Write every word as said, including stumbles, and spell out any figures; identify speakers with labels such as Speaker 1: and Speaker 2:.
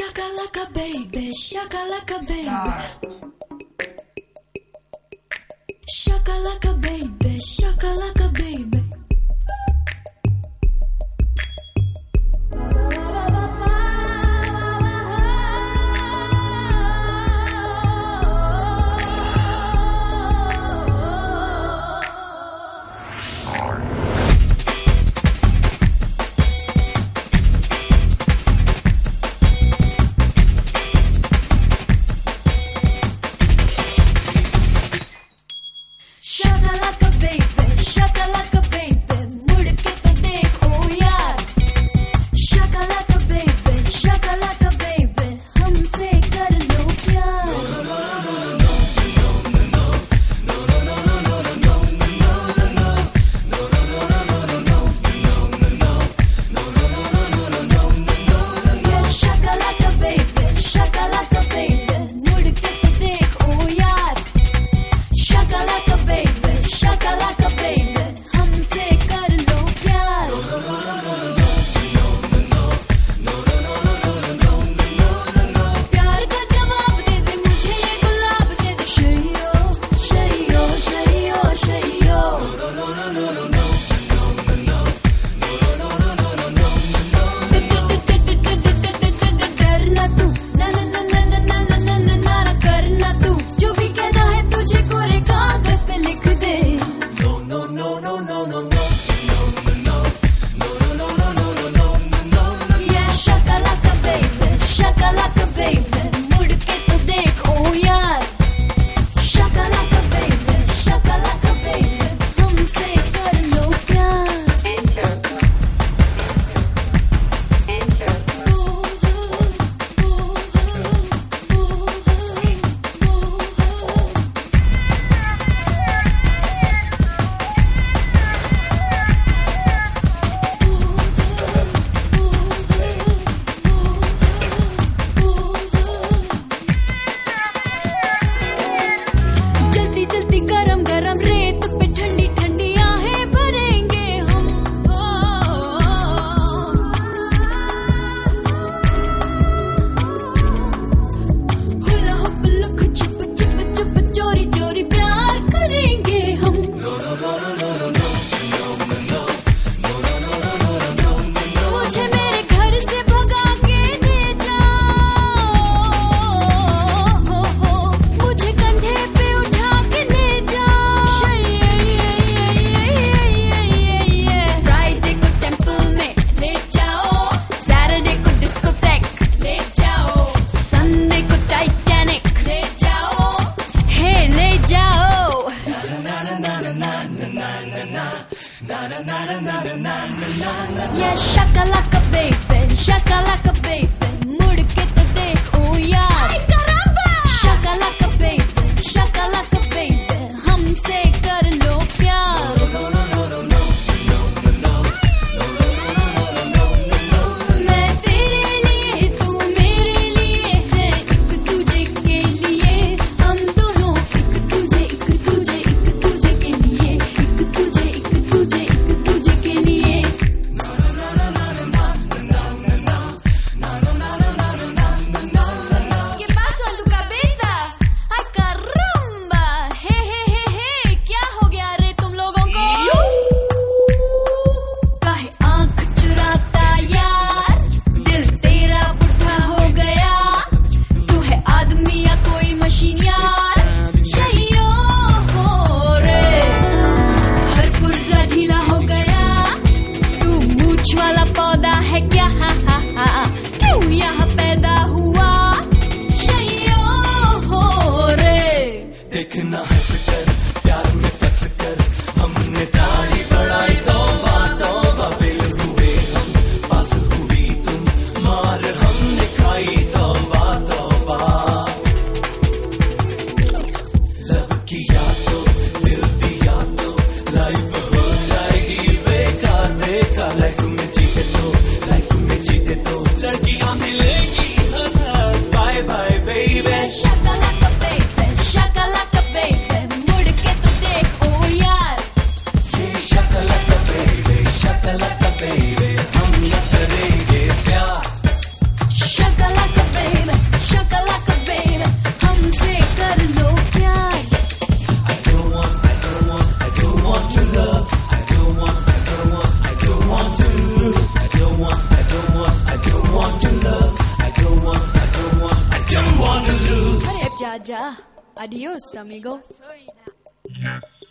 Speaker 1: Shakalaka baby, shakalaka baby. Shakalaka baby, shakalaka baby. Shakalaka baby, shakalaka baby, मुड़ के तो देखो यार. Shakalaka baby, shakalaka baby, हमसे कर लो प्यार. Yeah, shakalaka baby, shakalaka baby, मुड़ के तो देखो यार. Shakalaka baby, shakalaka baby, हमसे कर लो प्यार. प्यार का जवाब दे दे मुझे ये गुलाब दे दे. शैयो शैयो शैयो शैयो. डरना तू ना ना ना ना ना ना ना ना ना ना ना करना तू. जो भी कहना है तुझे कोरे कागज पे लिख दे.
Speaker 2: No, no, no, no, no, no, no.
Speaker 1: Yeah, shakalaka baby, shakalaka baby, मुड़ के तो देखो यार. Shakalaka baby, shakalaka baby, हमसे कर लो प्यार. जल्दी जल्दी गरम गरम रेत पे ठंडी ठंडी आहें भरेंगे हम. हुला हुप लुक छुप छुप छुप चोरी चोरी प्यार करेंगे हम. मुझे मेरे घर से भगा के ले जाओ. मुझे कंधे पे उठा के ले जाओ. फ्राइडे को टेंपल में ले जाओ. सैटरडे को डिस्कोटेक ले जाओ. संडे को टाइटैनिक ले जाओ. हे ले जाओ. Yeah, shakalaka baby, shakalaka baby, मुड़ के तो देखो यार. Shakalaka baby, shakalaka baby, हमसे कर लो प्यार. मैं तेरे लिए तू मेरे लिए है. एक दूजे के लिए हम दोनों. एक तुझे एक तुझे एक तुझे के लिए. एक तुझे एक तुझे एक तुझे के लिए. ¿Qué pasó en tu cabeza? ¡Ay, caramba! ¡Hey, hey, hey, hey! क्या हो गया रे तुम लोगों को? काहे आँख चुराता यार. दिल तेरा बुढ़ा हो गया. तू है आदमी या कोई मशीन यार. शैयो हो रे. हर पुर्जा ढीला हो गया. तू मूछ वाला पौधा है क्या? हा हा हा. क्यों यहाँ पैदा हुआ? शैयो हो रे.
Speaker 2: देखना हंस कर प्यार में फंस कर हमने तारी बढ़ाई. तौबा तौबा फेल हुए हम. पास हुई तुम मार हमने खाई. तौबा तौबा. लव किया तो दिल दिया तो लाइफ हो जाएगी बेकार बेकार. लाइफ में जीते तो लाइफ में जीते तो लड़कियां मिलेगी हंस. Bye bye baby.
Speaker 1: Yeah, shakalaka baby, shakalaka baby, जा. Adios, amigo.
Speaker 3: Yes.